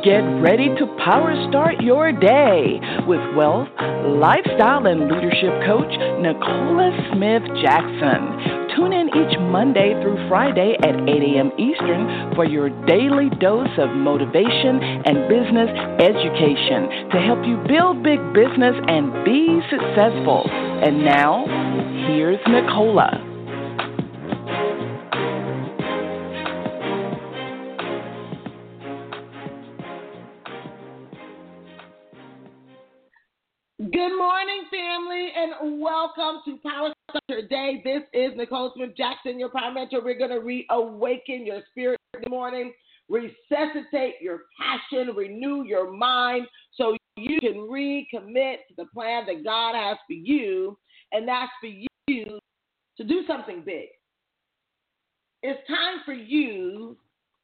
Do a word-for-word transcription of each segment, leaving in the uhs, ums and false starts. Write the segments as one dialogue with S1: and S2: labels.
S1: Get ready to power start your day with wealth, lifestyle, and leadership coach Nicola Smith Jackson. Tune in each Monday through Friday at eight a.m. Eastern for your daily dose of motivation and business education to help you build big business and be successful. And now, here's Nicola.
S2: Good morning, family, and welcome to Power Start Your Day. This is Nicole Smith Jackson, your Power Mentor. We're going to reawaken your spirit this morning, resuscitate your passion, renew your mind so you can recommit to the plan that God has for you, and that's for you to do something big. It's time for you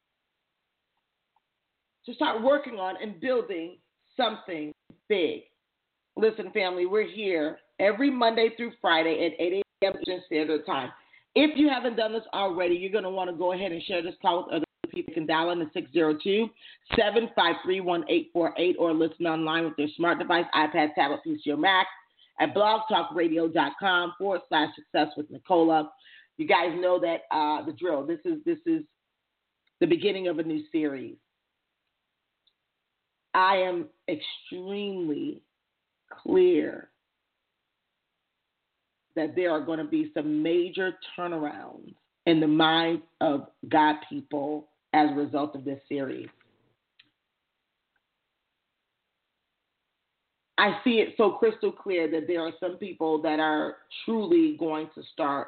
S2: to start working on and building something big. Listen, family, we're here every Monday through Friday at eight a.m. Eastern Standard Time. If you haven't done this already, you're going to want to go ahead and share this call with other people. You can dial in to six zero two, seven five three, one eight four eight or listen online with their smart device, iPad, tablet, P C, or Mac at blogtalkradio.com forward slash success with Nicola. You guys know that uh, the drill. This is this is the beginning of a new series. I am extremely clear that there are going to be some major turnarounds in the minds of God people as a result of this series. I see it so crystal clear that there are some people that are truly going to start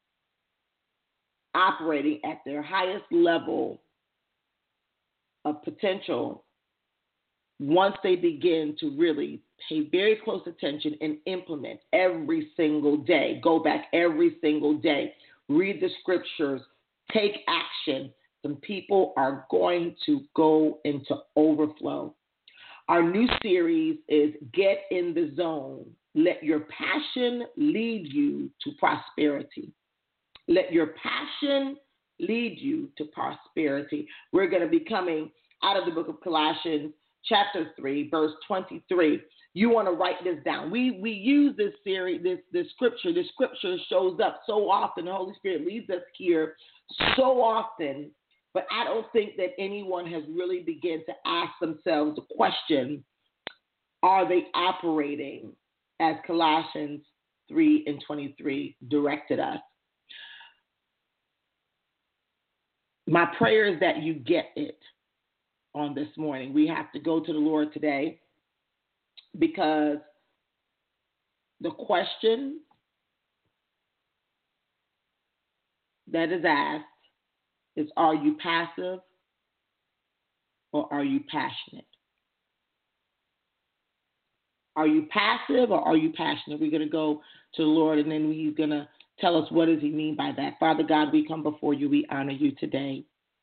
S2: operating at their highest level of potential once they begin to really pay very close attention and implement every single day, go back every single day, read the scriptures, take action, some people are going to go into overflow. Our new series is Get in the Zone. Let your passion lead you to prosperity. Let your passion lead you to prosperity. We're going to be coming out of the book of Colossians, chapter three, verse twenty-three. You want to write this down. We we use this series, this this scripture. This scripture shows up so often. The Holy Spirit leads us here so often, but I don't think that anyone has really begun to ask themselves the question: are they operating as Colossians three and twenty-three directed us? My prayer is that you get it on this morning. We have to go to the Lord today because the question that is asked is, are you passive or are you passionate? Are you passive or are you passionate? We're going to go to the Lord and then He's going to tell us what does He mean by that. Father God, we come before you. We honor you today.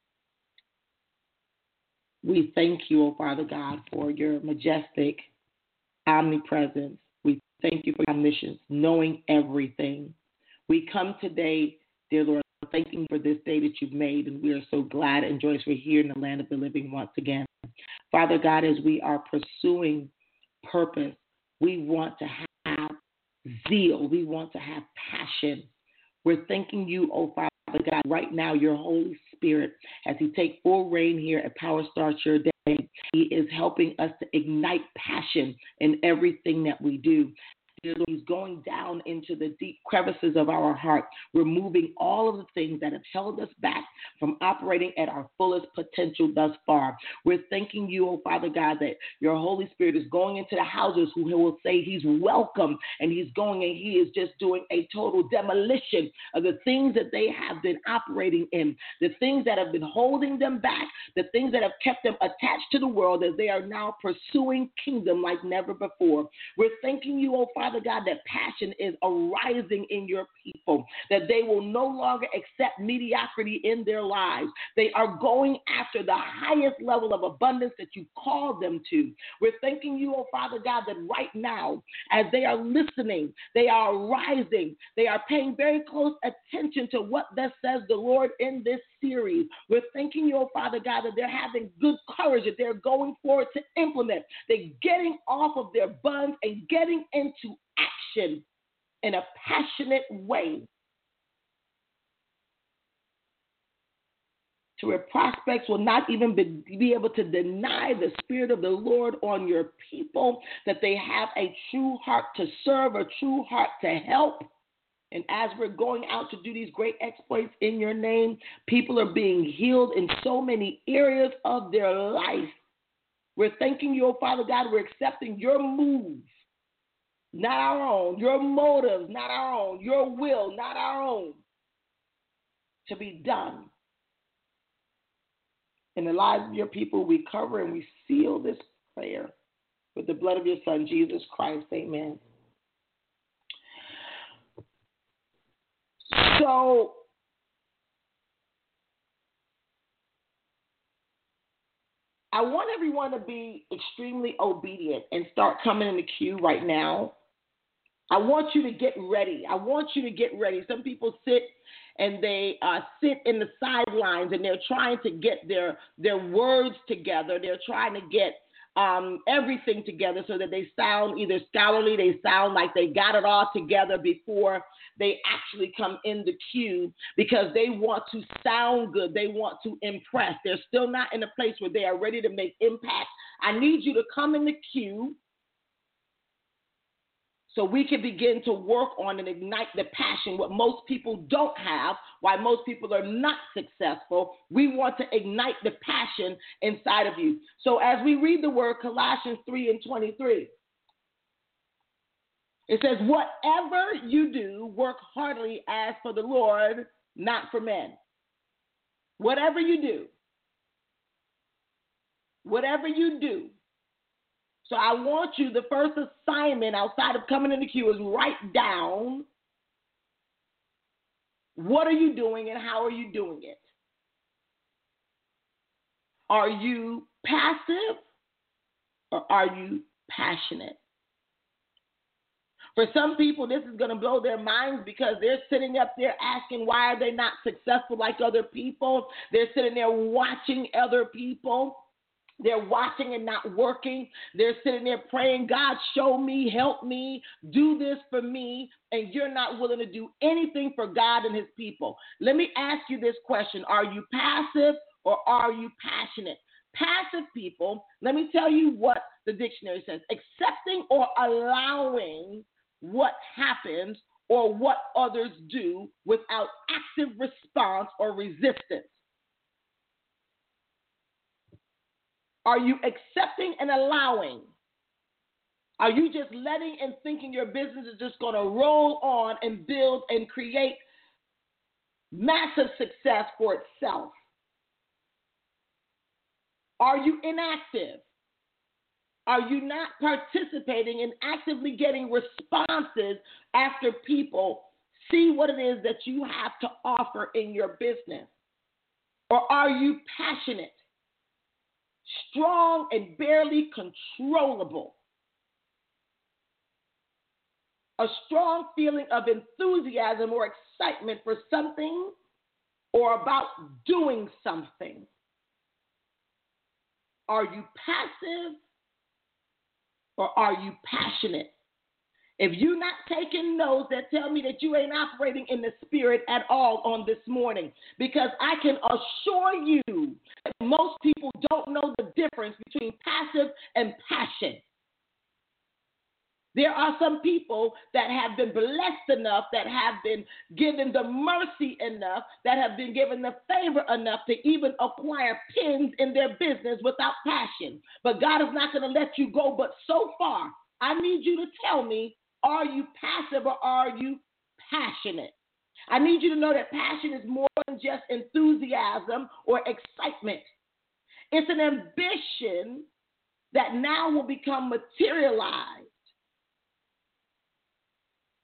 S2: We thank you, oh Father God, for your majestic omnipresence. We thank you for your omniscience, knowing everything. We come today, dear Lord, thanking you for this day that you've made, and we are so glad and joyous we're here in the land of the living once again. Father God, as we are pursuing purpose, we want to have zeal. We want to have passion. We're thanking you, oh Father God, right now, your Holy Spirit, as He takes full reign here at Power Start Your Day, He is helping us to ignite passion in everything that we do. He's going down into the deep crevices of our heart, removing all of the things that have held us back from operating at our fullest potential thus far. We're thanking you, oh Father God, that your Holy Spirit is going into the houses who will say He's welcome, and He's going and He is just doing a total demolition of the things that they have been operating in, the things that have been holding them back, the things that have kept them attached to the world as they are now pursuing kingdom like never before. We're thanking you, oh Father Father God, that passion is arising in your people, that they will no longer accept mediocrity in their lives. They are going after the highest level of abundance that you called them to. We're thanking you, oh Father God, that right now, as they are listening, they are rising. They are paying very close attention to what thus says the Lord in this series. We're thanking you, oh Father God, that they're having good courage, that they're going forward to implement. They're getting off of their buns and getting into action in a passionate way to where prospects will not even be, be able to deny the Spirit of the Lord on your people, that they have a true heart to serve, a true heart to help. And as we're going out to do these great exploits in your name, people are being healed in so many areas of their life. We're thanking you, oh Father God. We're accepting your moves, not our own, your motives, not our own, your will, not our own, to be done. In the lives of your people, we cover and we seal this prayer with the blood of your Son, Jesus Christ. Amen. So, I want everyone to be extremely obedient and start coming in the queue right now. I want you to get ready. I want you to get ready. Some people sit and they uh, sit in the sidelines and they're trying to get their, their words together. They're trying to get um, everything together so that they sound either scholarly, they sound like they got it all together before they actually come in the queue, because they want to sound good. They want to impress. They're still not in a place where they are ready to make impact. I need you to come in the queue so we can begin to work on and ignite the passion, what most people don't have, why most people are not successful. We want to ignite the passion inside of you. So as we read the word, Colossians three and twenty-three, it says, whatever you do, work heartily as for the Lord, not for men. Whatever you do, whatever you do. So I want you, the first assignment outside of coming in the queue is write down what are you doing and how are you doing it. Are you passive or are you passionate? For some people, this is going to blow their minds because they're sitting up there asking why are they not successful like other people. They're sitting there watching other people. They're watching and not working. They're sitting there praying, God, show me, help me, do this for me, and you're not willing to do anything for God and his people. Let me ask you this question. Are you passive or are you passionate? Passive people, let me tell you what the dictionary says. Accepting or allowing what happens or what others do without active response or resistance. Are you accepting and allowing? Are you just letting and thinking your business is just going to roll on and build and create massive success for itself? Are you inactive? Are you not participating in actively getting responses after people see what it is that you have to offer in your business? Or are you passionate, strong, and barely controllable? A strong feeling of enthusiasm or excitement for something or about doing something. Are you passive or are you passionate? If you're not taking notes, that tell me that you ain't operating in the spirit at all on this morning, because I can assure you that most people don't know the difference between passive and passion. There are some people that have been blessed enough, that have been given the mercy enough, that have been given the favor enough to even acquire pins in their business without passion. But God is not going to let you go but so far. I need you to tell me, are you passive or are you passionate? I need you to know that passion is more than just enthusiasm or excitement. It's an ambition that now will become materialized.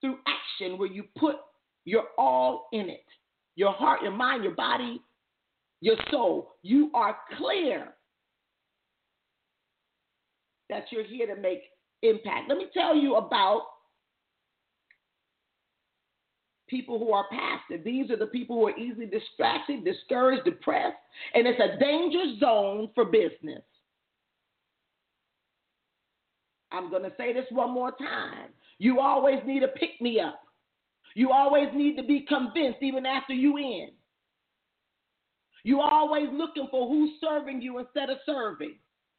S2: through action where you put your all in it. Your heart, your mind, your body, your soul. You are clear that you're here to make impact. Let me tell you about people who are passive. These are the people who are easily distracted, discouraged, depressed, and it's a danger zone for business. I'm going to say this one more time. You always need a pick-me-up. You always need to be convinced even after you in. You always looking for who's serving you instead of serving.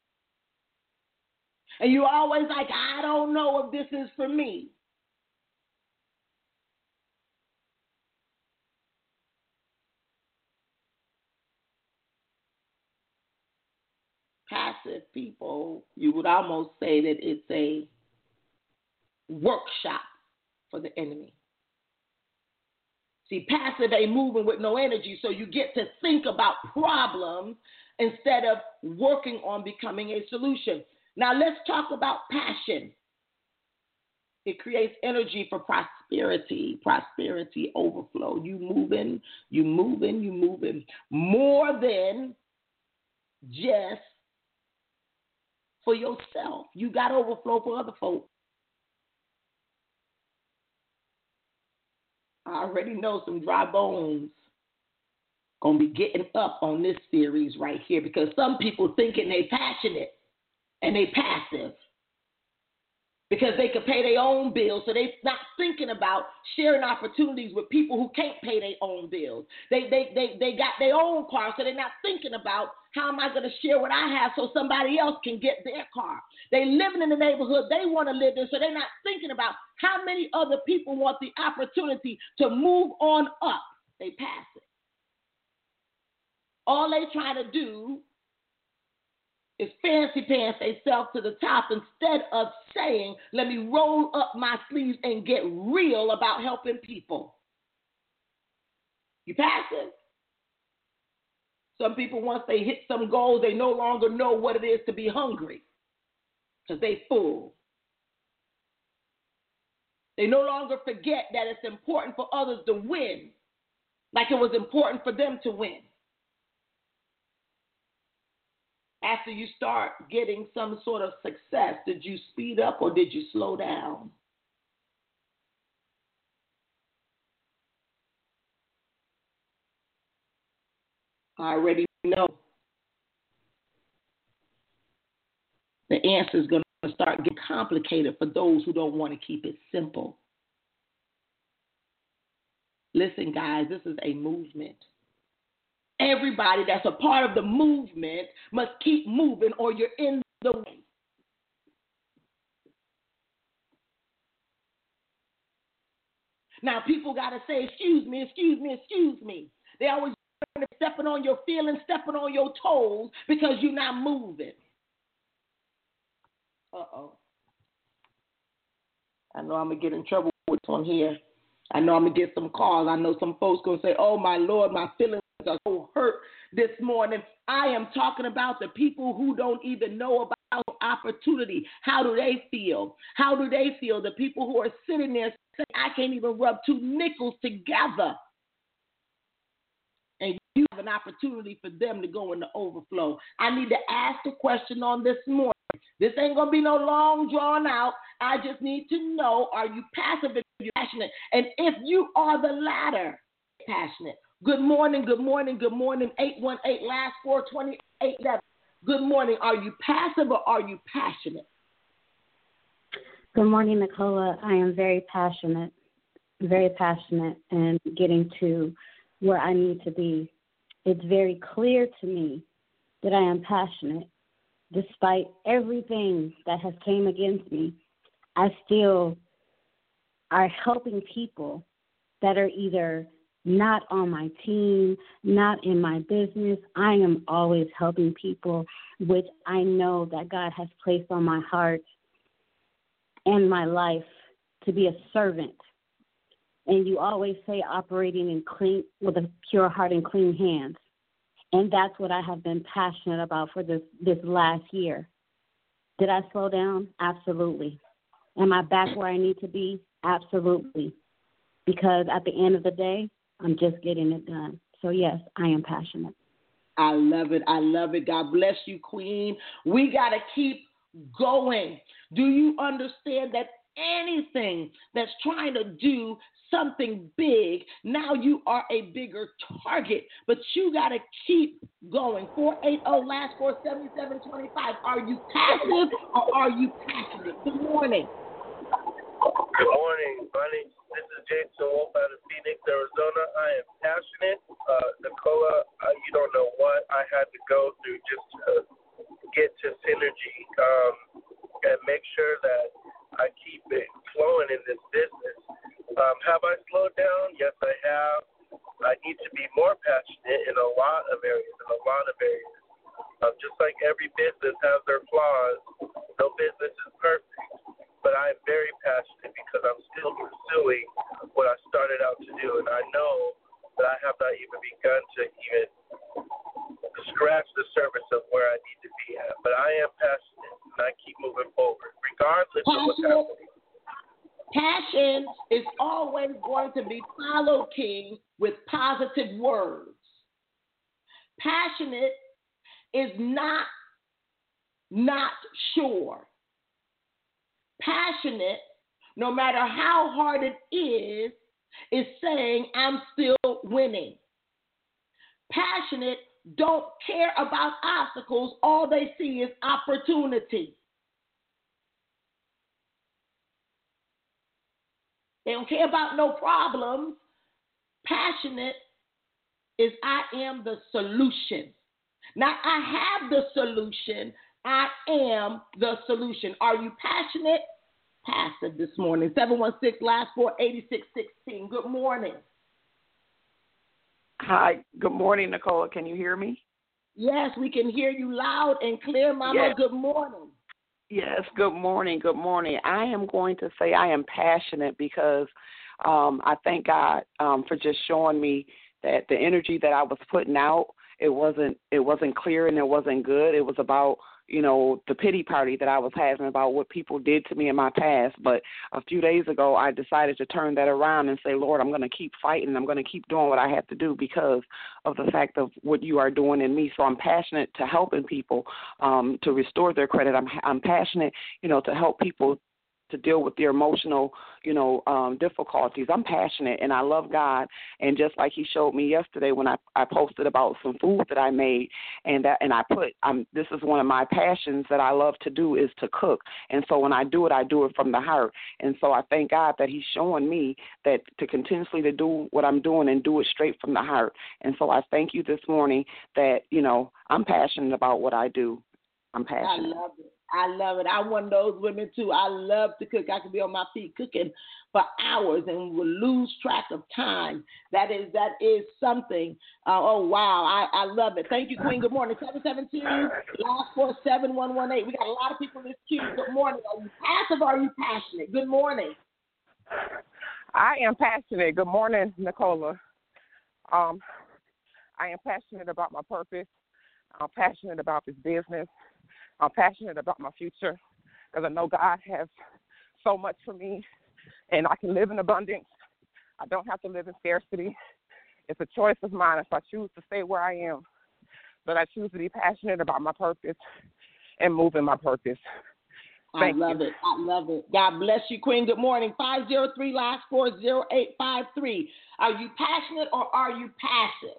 S2: And you always like, I don't know if this is for me. Passive people, you would almost say that it's a workshop for the enemy. See, passive ain't moving with no energy, so you get to think about problems instead of working on becoming a solution. Now let's talk about passion. It creates energy for prosperity, prosperity overflow. You moving, you moving, you moving more than just for yourself. You got overflow for other folks. I already know some dry bones gonna be getting up on this series right here because some people thinking they passionate and they passive because they could pay their own bills, so they not thinking about sharing opportunities with people who can't pay their own bills. They they they they got their own car, so they're not thinking about how am I going to share what I have so somebody else can get their car. They living in the neighborhood they want to live in, so they're not thinking about how many other people want the opportunity to move on up. They pass it. All they trying to do is fancy pants themselves to the top instead of saying, let me roll up my sleeves and get real about helping people. You passive? Some people, once they hit some goals, they no longer know what it is to be hungry because they full. They no longer forget that it's important for others to win like it was important for them to win. After you start getting some sort of success, did you speed up or did you slow down? I already know the answer is going to start getting complicated for those who don't want to keep it simple. Listen, guys, this is a movement. Everybody that's a part of the movement must keep moving or you're in the way. Now, people got to say, excuse me, excuse me, excuse me. They always stepping on your feelings, stepping on your toes because you're not moving. Uh-oh. I know I'm going to get in trouble with this one here. I know I'm going to get some calls. I know some folks going to say, oh, my Lord, my feelings are so hurt this morning. I am talking about the people who don't even know about opportunity. How do they feel? How do they feel? The people who are sitting there saying, I can't even rub two nickels together. And you have an opportunity for them to go in the overflow. I need to ask a question on this morning. This ain't going to be no long drawn out. I just need to know, are you passive if you're passionate? And if you are the latter, passionate. Good morning, good morning, good morning. eight one eight, last four, twenty-eight. Good morning. Are you passive or are you passionate?
S3: Good morning, Nicola. I am very passionate, very passionate in getting to where I need to be. It's very clear to me that I am passionate. Despite everything that has came against me, I still are helping people that are either not on my team, not in my business. I am always helping people, which I know that God has placed on my heart and my life to be a servant. And you always say operating in clean with a pure heart and clean hands. And that's what I have been passionate about for this, this last year. Did I slow down? Absolutely. Am I back where I need to be? Absolutely. Because at the end of the day, I'm just getting it done. So, yes, I am passionate.
S2: I love it. I love it. God bless you, Queen. We got to keep going. Do you understand that anything that's trying to do something big, now you are a bigger target, but you got to keep going. four eight zero, last four, seven seven two five. Are you passive or are you passionate? Good morning.
S4: Good morning, Bunny. This is Jason Wolf out of Phoenix, Arizona. I am passionate. Uh, Nicola, uh, you don't know what I had to go through just to get to Synergy um, and make sure that I keep it flowing in this business. Um, have I slowed down? Yes, I have. I need to be more passionate in a lot of areas, in a lot of areas. Um, just like every business has their flaws, no business is perfect. But I am very passionate because I'm still pursuing what I started out to do. And I know that I have not even begun to even scratch the surface of where I need to be at. But I am passionate, and I keep moving forward, regardless
S2: Passionate.
S4: of what's happening.
S2: Passion is always going to be followed, King, with positive words. Passionate is not not sure. Passionate, no matter how hard it is, is saying, I'm still winning. Passionate don't care about obstacles. All they see is opportunity. They don't care about no problems. Passionate is I am the solution. Not I have the solution. I am the solution. Are you passionate? Passive this morning. seven one six, last four, eight six one six. Good morning.
S1: Hi. Good morning, Nicola. Can you hear me?
S2: Yes, we can hear you loud and clear, Mama.
S1: Yes.
S2: Good morning.
S1: Yes, good morning. Good morning. I am going to say I am passionate because um, I thank God um, for just showing me that the energy that I was putting out, it wasn't it wasn't clear and it wasn't good. It was about, you know, the pity party that I was having about what people did to me in my past. But a few days ago, I decided to turn that around and say, Lord, I'm going to keep fighting. I'm going to keep doing what I have to do because of the fact of what you are doing in me. So I'm passionate to helping people um, to restore their credit. I'm I'm passionate, you know, to help people to deal with their emotional, you know, um, difficulties. I'm passionate and I love God. And just like he showed me yesterday when I, I posted about some food that I made and that, and I put, um, this is one of my passions that I love to do is to cook. And so when I do it, I do it from the heart. And so I thank God that he's showing me that to continuously to do what I'm doing and do it straight from the heart. And so I thank you this morning that, you know, I'm passionate about what I do. I'm passionate.
S2: I love it. I love it. I'm one of those women, too. I love to cook. I can be on my feet cooking for hours and will lose track of time. That is that is something. Uh, oh, wow. I, I love it. Thank you, Queen. Good morning. seven seven two, last four, seven one one eight. We got a lot of people in this queue. Good morning. Are you passive or are you passionate? Good morning.
S5: I am passionate. Good morning, Nicola. Um, I am passionate about my purpose. I'm passionate about this business. I'm passionate about my future because I know God has so much for me and I can live in abundance. I don't have to live in scarcity. It's a choice of mine if I choose to stay where I am. But I choose to be passionate about my purpose and move in my purpose. Thank
S2: I love
S5: you.
S2: it. I love it. God bless you, Queen. Good morning. five zero three, last four, zero eight five three. Are you passionate or are you passive?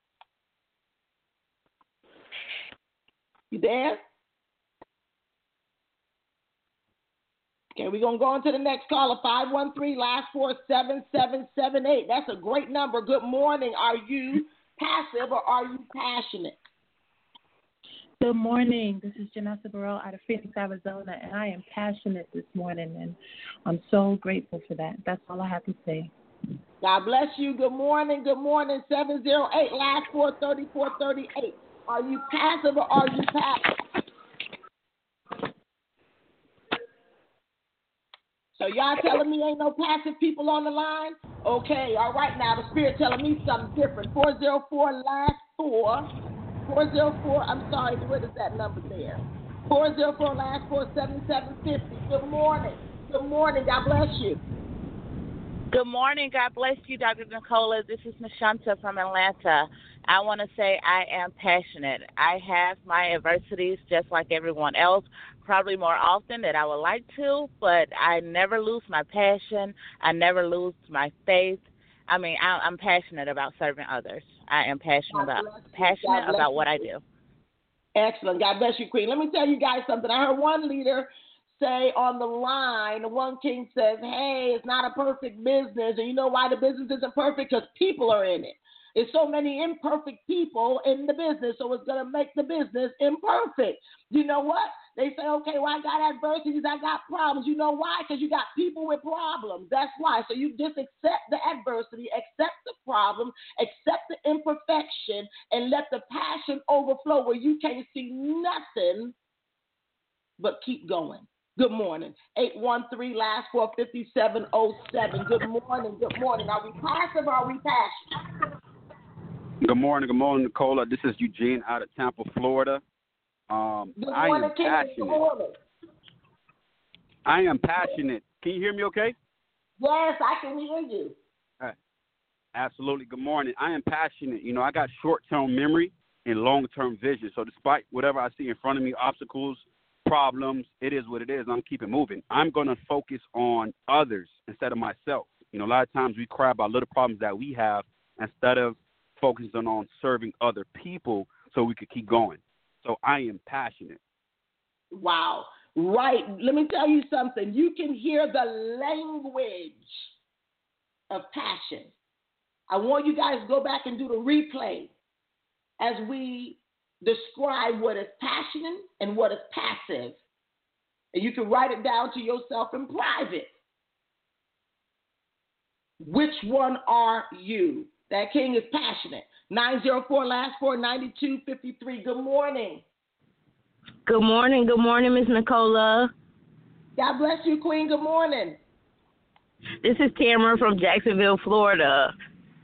S2: You there? Okay, we're going to go on to the next caller, five one three, last four, seven seven seven eight. That's a great number. Good morning. Are you passive or are you passionate?
S6: Good morning. This is Janessa Burrell out of Phoenix, Arizona, and I am passionate this morning, and I'm so grateful for that. That's all I have to say.
S2: God bless you. Good morning. Good morning. seven zero eight, last four, thirty-four thirty-eight. Are you passive or are you passive? So y'all telling me ain't no passive people on the line? Okay, all right now. The Spirit telling me something different. four zero four, last four. four zero four, I'm sorry, what is that number there? four zero four, last four, seven seven five zero. Good morning. Good morning. God bless you.
S7: Good morning. God bless you, Doctor Nicola. This is Nashanta from Atlanta. I want to say I am passionate. I have my adversities just like everyone else, probably more often than I would like to, but I never lose my passion. I never lose my faith. I mean, I, I'm passionate about serving others. I am passionate about passionate about what I do.
S2: Excellent. God bless you, Queen. Let me tell you guys something. I heard one leader say on the line, one king says, hey, it's not a perfect business. And you know why the business isn't perfect? Because people are in it. There's so many imperfect people in the business, so it's going to make the business imperfect. You know what? They say, okay, well, I got adversities, I got problems. You know why? Because you got people with problems. That's why. So you just accept the adversity, accept the problem, accept the imperfection, and let the passion overflow where you can't see nothing but keep going. Good morning. eight one three, last four, five seven oh seven. Good morning. Good morning. Are we passive or are we passionate?
S8: Good morning. Good morning, Nicola. This is Eugene out of Tampa, Florida. Um,
S2: Good
S8: I
S2: morning,
S8: am
S2: King.
S8: passionate.
S2: Good morning.
S8: I am passionate. Can you hear me okay?
S2: Yes, I can hear you.
S8: All right. Absolutely. Good morning. I am passionate. You know, I got short-term memory and long-term vision. So despite whatever I see in front of me, obstacles, problems, it is what it is. I'm keeping moving. I'm going to focus on others instead of myself. You know, a lot of times we cry about little problems that we have instead of focusing on serving other people so we could keep going. So I am passionate.
S2: Wow. Right. Let me tell you something. You can hear the language of passion. I want you guys to go back and do the replay as we describe what is passionate and what is passive. And you can write it down to yourself in private. Which one are you? That king is passionate. nine zero four, last four, ninety-two fifty-three. Good morning.
S9: Good morning. Good morning, Miss Nicola.
S2: God bless you, Queen. Good morning.
S9: This is Tamara from Jacksonville, Florida.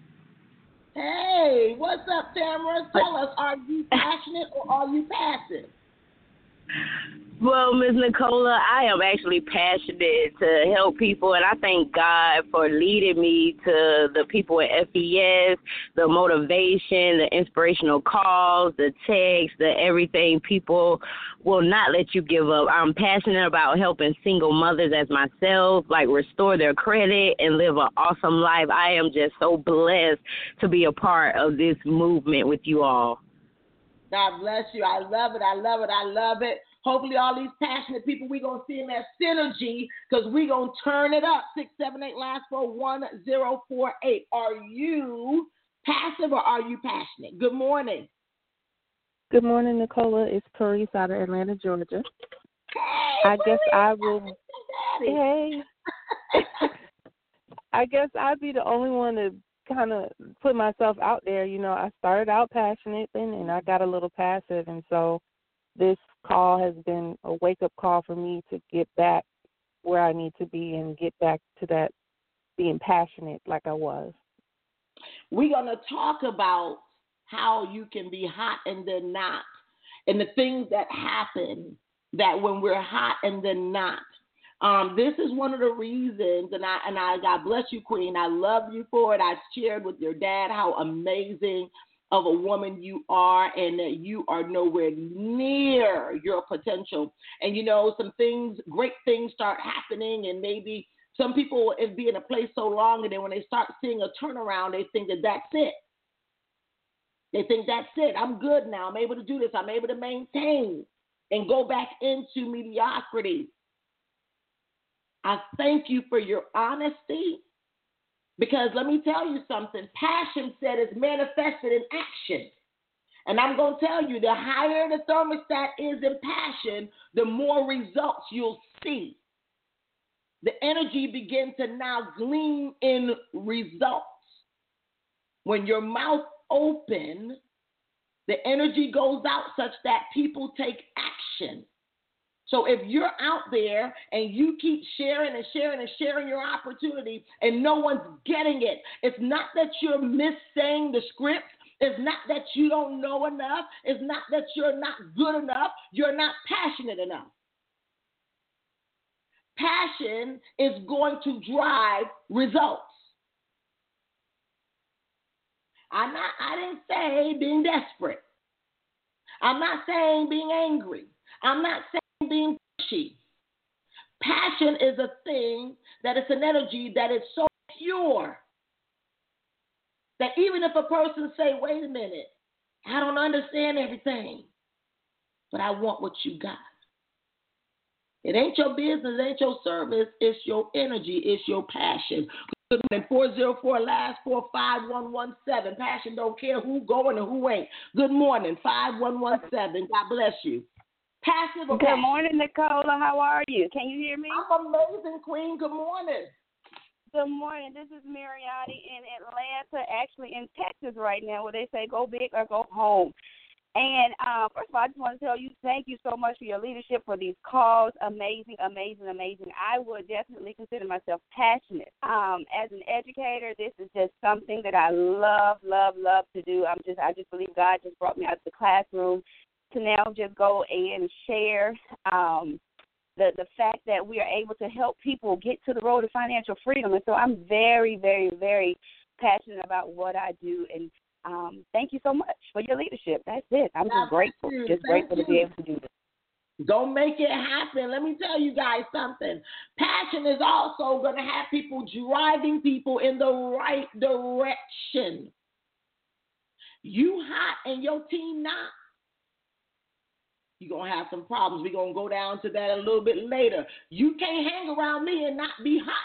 S2: Hey, what's up, Tamara? Tell us, are you passionate or are you passive?
S9: Well, Miz Nicola, I am actually passionate to help people, and I thank God for leading me to the people at F E S, the motivation, the inspirational calls, the texts, the everything. People will not let you give up. I'm passionate about helping single mothers as myself, like restore their credit and live an awesome life. I am just so blessed to be a part of this movement with you all.
S2: God bless you. I love it. I love it. I love it. Hopefully all these passionate people, we're going to see in that synergy because we're going to turn it up. six seven eight, last four, one zero four eight. Are you passive or are you passionate? Good morning.
S10: Good morning, Nicola. It's Clarice out of Atlanta, Georgia.
S2: Hey,
S10: I guess I will.
S2: Daddy.
S10: Hey. I guess I'd be the only one to kind of put myself out there. You know, I started out passionate and, and I got a little passive, and so this call has been a wake-up call for me to get back where I need to be and get back to that being passionate like I was.
S2: We're going to talk about how you can be hot and then not, and the things that happen that when we're hot and then not. Um, this is one of the reasons, and I, and I, God bless you, Queen. I love you for it. I shared with your dad how amazing of a woman you are and that you are nowhere near your potential. And, you know, some things, great things start happening, and maybe some people be in a place so long, and then when they start seeing a turnaround, they think that that's it. They think that's it. I'm good now. I'm able to do this. I'm able to maintain and go back into mediocrity. I thank you for your honesty, because let me tell you something. Passion said is manifested in action. And I'm going to tell you, the higher the thermostat is in passion, the more results you'll see. The energy begins to now gleam in results. When your mouth open, the energy goes out such that people take action. So if you're out there and you keep sharing and sharing and sharing your opportunity and no one's getting it, it's not that you're missaying the script. It's not that you don't know enough. It's not that you're not good enough. You're not passionate enough. Passion is going to drive results. I'm not, I didn't say being desperate. I'm not saying being angry. I'm not saying being pushy. Passion is a thing that is an energy that is so pure that even if a person say, wait a minute, I don't understand everything, but I want what you got. It ain't your business, it ain't your service, it's your energy, it's your passion. Good morning, four zero four, last four, five one one seven. Passion don't care who going and who ain't. Good morning, five one one seven. God bless you. Passive or
S11: Good
S2: passion?
S11: morning, Nicola. How are you? Can you hear me?
S2: I'm amazing, Queen. Good morning.
S11: Good morning. This is Mariotti in Atlanta, actually in Texas right now, where they say go big or go home. And uh, first of all, I just want to tell you thank you so much for your leadership for these calls. Amazing, amazing, amazing. I would definitely consider myself passionate. Um, as an educator, this is just something that I love, love, love to do. I'm just, I just believe God just brought me out of the classroom to now just go and share um, the the fact that we are able to help people get to the road to financial freedom. And so I'm very, very, very passionate about what I do. And um, thank you so much for your leadership. That's it. I'm just grateful, just grateful to be able to do this.
S2: Don't make it happen. Let me tell you guys something. Passion is also going to have people driving people in the right direction. You hot and your team not. You're going to have some problems. We're going to go down to that a little bit later. You can't hang around me and not be hot.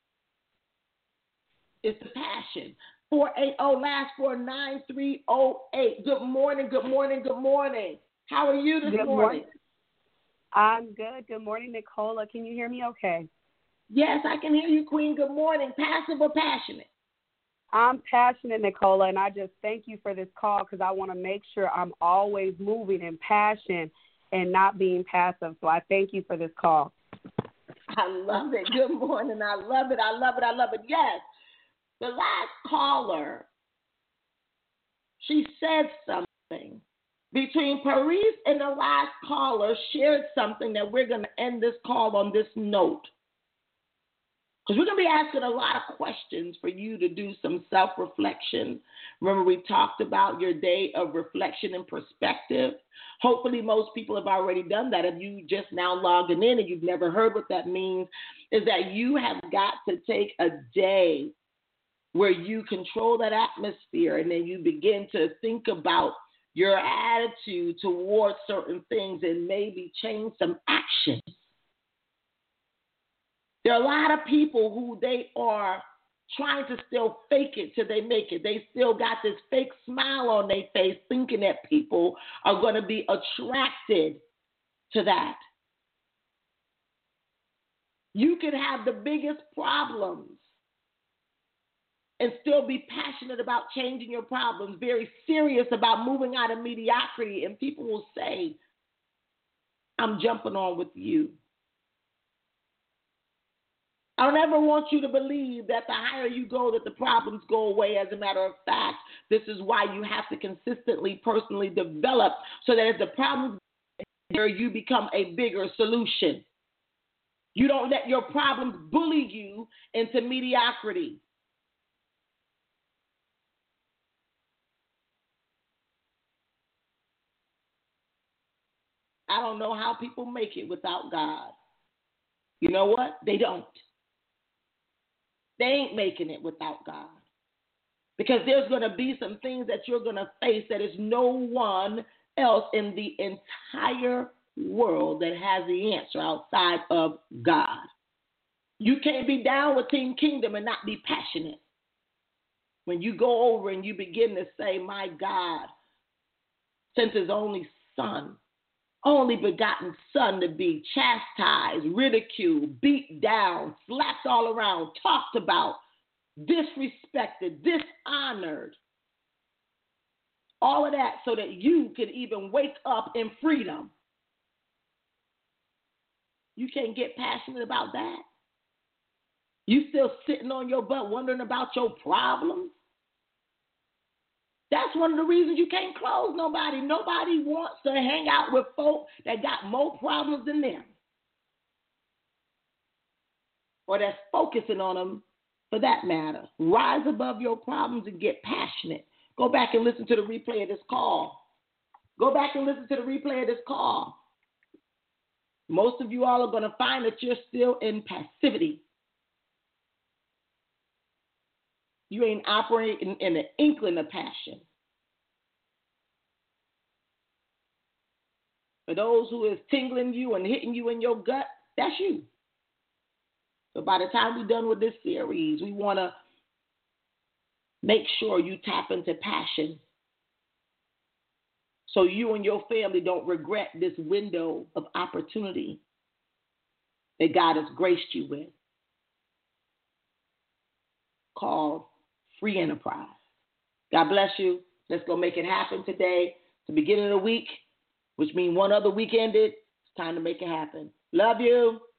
S2: It's the passion. four eight zero, last four, nine three zero eight. Good morning, good morning, good morning. How are you this
S12: good
S2: morning?
S12: morning? I'm good. Good morning, Nicola. Can you hear me okay?
S2: Yes, I can hear you, Queen. Good morning. Passive or passionate?
S12: I'm passionate, Nicola, and I just thank you for this call because I want to make sure I'm always moving in passion and not being passive. So I thank you for this call.
S2: I love it. Good morning. I love it. I love it. I love it. Yes. The last caller, she said something. Between Paris and the last caller shared something that we're going to end this call on this note. Because we're going to be asking a lot of questions for you to do some self-reflection. Remember, we talked about your day of reflection and perspective. Hopefully, most people have already done that. If you just now logging in and you've never heard what that means, is that you have got to take a day where you control that atmosphere and then you begin to think about your attitude towards certain things and maybe change some actions. There are a lot of people who they are trying to still fake it till they make it. They still got this fake smile on their face thinking that people are going to be attracted to that. You can have the biggest problems and still be passionate about changing your problems, very serious about moving out of mediocrity, and people will say, I'm jumping on with you. I don't ever want you to believe that the higher you go, that the problems go away. As a matter of fact, this is why you have to consistently, personally develop so that as the problems there, you become a bigger solution. You don't let your problems bully you into mediocrity. I don't know how people make it without God. You know what? They don't. They ain't making it without God. Because there's going to be some things that you're going to face that is no one else in the entire world that has the answer outside of God. You can't be down with Team Kingdom and not be passionate. When you go over and you begin to say, my God sent his only son, only begotten son to be chastised, ridiculed, beat down, slapped all around, talked about, disrespected, dishonored. All of that so that you could even wake up in freedom. You can't get passionate about that. You still sitting on your butt wondering about your problems. That's one of the reasons you can't close nobody. Nobody wants to hang out with folk that got more problems than them. Or that's focusing on them for that matter. Rise above your problems and get passionate. Go back and listen to the replay of this call. Go back and listen to the replay of this call. Most of you all are going to find that you're still in passivity. You ain't operating in an inkling of passion. For those who is tingling you and hitting you in your gut, that's you. So by the time we're done with this series, we want to make sure you tap into passion so you and your family don't regret this window of opportunity that God has graced you with, called free enterprise. God bless you. Let's go make it happen today. It's the beginning of the week, which means one other week ended. It's time to make it happen. Love you.